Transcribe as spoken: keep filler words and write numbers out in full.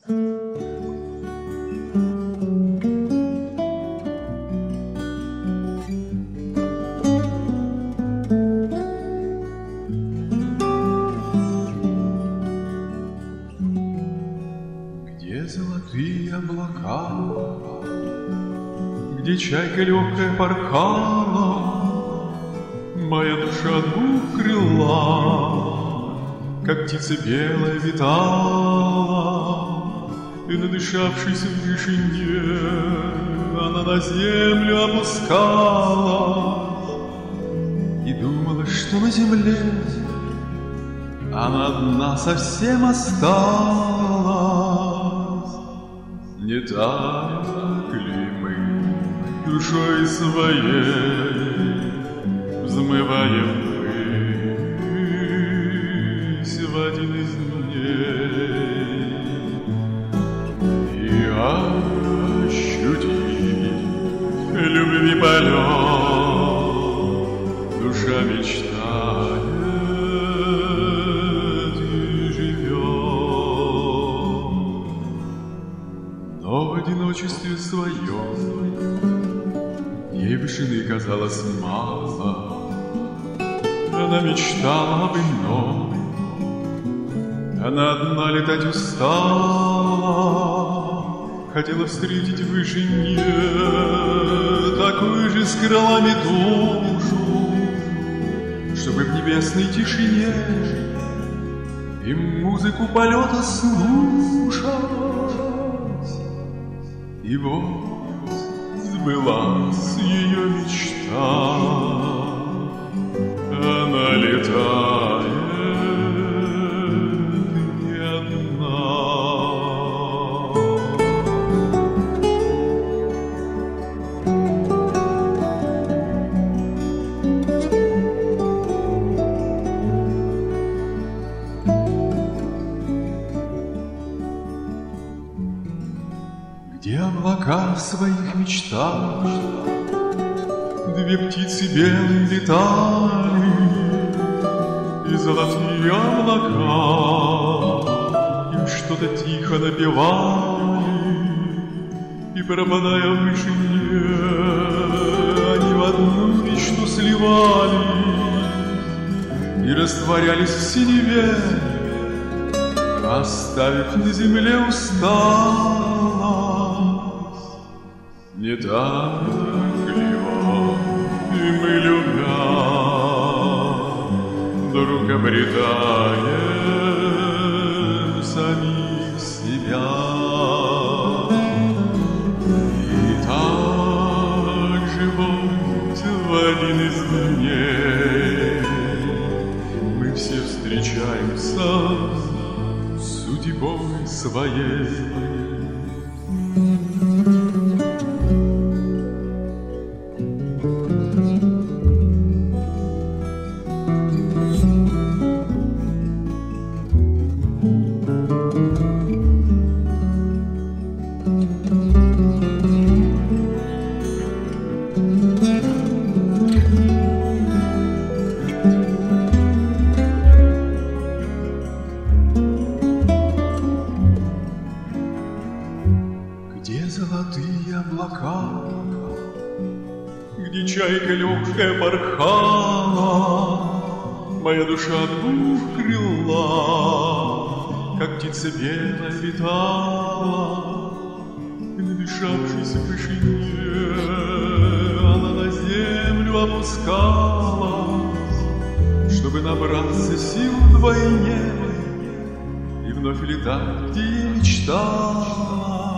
Золотые облака, где чайка легкая порхала, моя душа двух крыла, как птица белая витала, и, надышавшись в вышине, она на землю опускалась и думала, что на земле она одна совсем осталась. Не так ли мы душой своей взмываем ввысь в один из дней и ощутить любви полет, душа мечтает и живет. Но в одиночестве своем ей вышины казалось мало. Она мечтала об ином, она одна летать устала, хотела встретить в вышине такую же с крылами душу, чтобы в небесной тишине им музыку полета слушать. И вот сбылась ее мечта, она летает не одна. Где облака в своих мечтах, две птицы белые летали, и золотые облака им что-то тихо напевали, и, пропадая в вышине, они в одну мечту сливались и растворялись в синеве, оставив на земле усталость. Не так ли вот и мы, любя, друг обретаем самих себя? И так живут в один из дней мы все встречаемся судьбой своей. Где золотые облака, где чайка легкая порхала, моя душа двух крыла, как птица белая витала, и, надышавшись в вышине, она на землю опускалась, чтобы набраться сил вдвойне и вновь летать, где ей мечтала.